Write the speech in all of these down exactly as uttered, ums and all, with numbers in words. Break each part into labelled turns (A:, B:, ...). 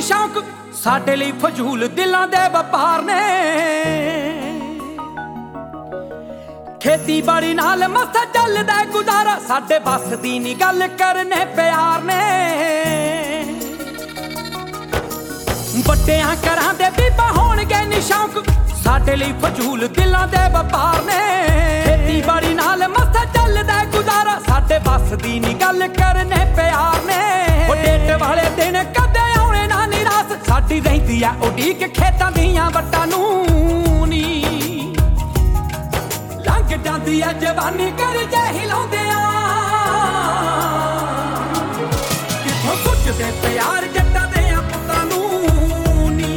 A: शौक साडे लई फजूल दिलां दे वपार ने। खेतीबाड़ी नाल मसा चलदा गुजारा साडे बस दी नी गल करने प्यार ने। वड्डियां घरां दे बीबा होणगे नी शौक साडे लई फजूल दिलां दे वपार ने। खेतीबाड़ी नाल मसा चलदा गुजारा साडे बस दी नी गल करने प्यार ने। ओ डेट वाले दिन कदे आउणे ना निराश साडी रहिंदी ऐ उडीक खेतां दियां वट्टां नूं नी। लंघ जांदी ऐ जवानी करजे हिलाउंदियां किथों सुझदे प्यार जट्टां दे पुत्तां नूं नी।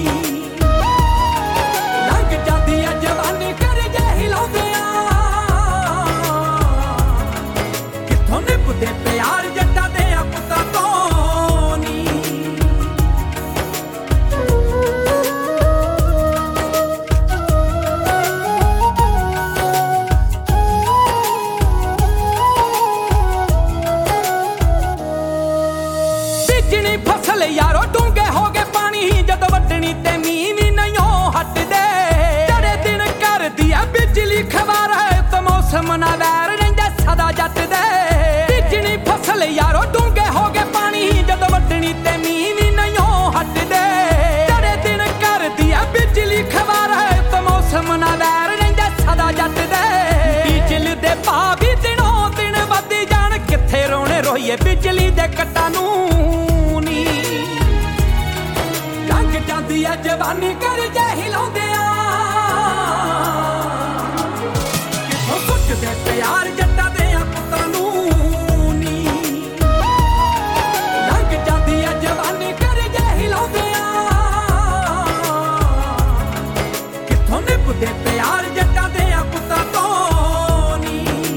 A: लंघ जांदी ऐ जवानी करजे हिलाउंदियां किथों निभदे प्यार जट्टां दे पुत्तां तों नी। फसल यारो डूंगे हो गए पानी जद वड्डनी ते मींह भी नहीं हटदे। चढ़े दिन कर दिया बिजली खबार है तो मौसम ना वैर रहिंदा सदा जट दे। बिजली फसल यारो डूंगे हो गए पानी जद वड्डनी ते मींह भी नहीं हटदे। चढ़े दिन कर दिया बिजली खबार है तो मौसम ना वैर रहिंदा सदा जट दे। बिजली दे भाव भी दिनों दिन वधी जाण किथे रोने रोइए बिजली दे कट्टां नूं। जांदी ऐ जवानी करजे हिलाउंदियां किथों सुझदे प्यार जट्टां दे पुत्तां नूं नी। लंघ जांदी ऐ जवानी करजे हिलाउंदियां किथों निभदे प्यार जट्टां दे पुत्तां तों नी।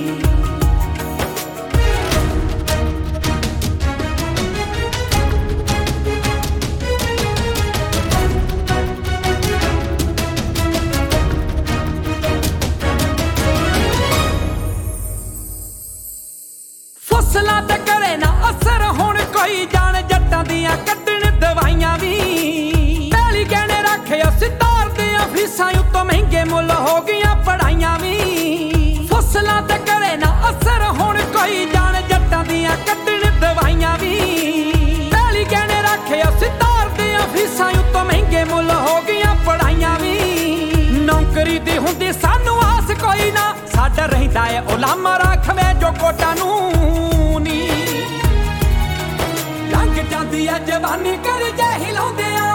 A: फसलां ते करे ना असर हुण कोई जान जट्टां दियां कड्डण दवाइयां वी। पैली गहने रखे सितार दियां फीसां उत्तों महंगे मुल हो गईयां पढ़ाइयां वी। फसलां ते करे ना असर हुण कोई जान जट्टां दियां कड्डण दवाइयां वी। पैली गहने रखे सितार दियां फीसां उत्तों महंगे मुल हो गईयां पढ़ाइयां वी। नौकरी दी हुंदी सानू आस कोई ना साडा रहिंदा ऐ उलामा राखवे जो कोटां नूं। लंघ जांदी ऐ जवानी करजे हिलाउंदियां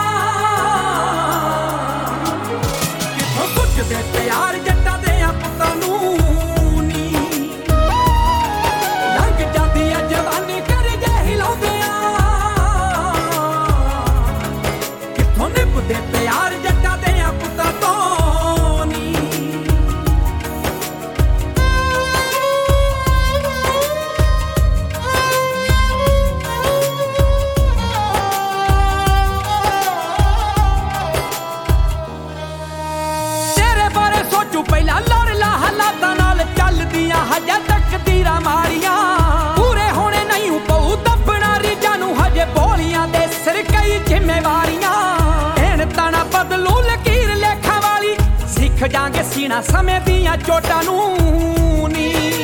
A: किथों सुझदे प्यार जट्टां दे पुत्तां नूं नी। लंघ जांदी ऐ जवानी करजे हिलाउंदियां किथों निभदे प्यार जट्टां दे पुत्तां तों नी। पहला लड़ ला हालातां नाल चलदियां हजे तकदीरां माड़ियां। पूरे होने नहीं पऊ दबना रिजां नूं हजे बोलियां दे सिर कई जिम्मेवारियां। एण ताना बदलू लकीर लेखा वाली सिख जांगे सीना समय दियां चोटां नूं नी।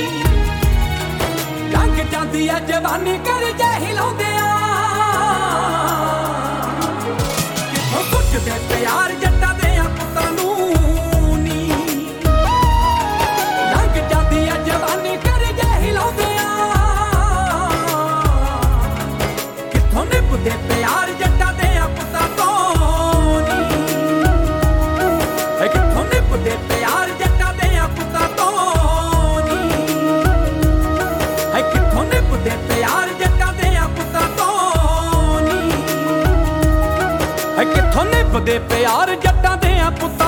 A: लंघ जांदी ऐ जवानी करजे हिलाउंदियां किथों सुझदे प्यार जट्टां दे पुत्तां नूं। प्यार जट्टां दे पुत्तां तों नी। किथों निभदे प्यार जट्टां दे पुत्तां तों नी। किथों निभदे प्यार जट्टां दे पुत्तां तों नी। किथों निभदे प्यार जट्टां दे पुत्तां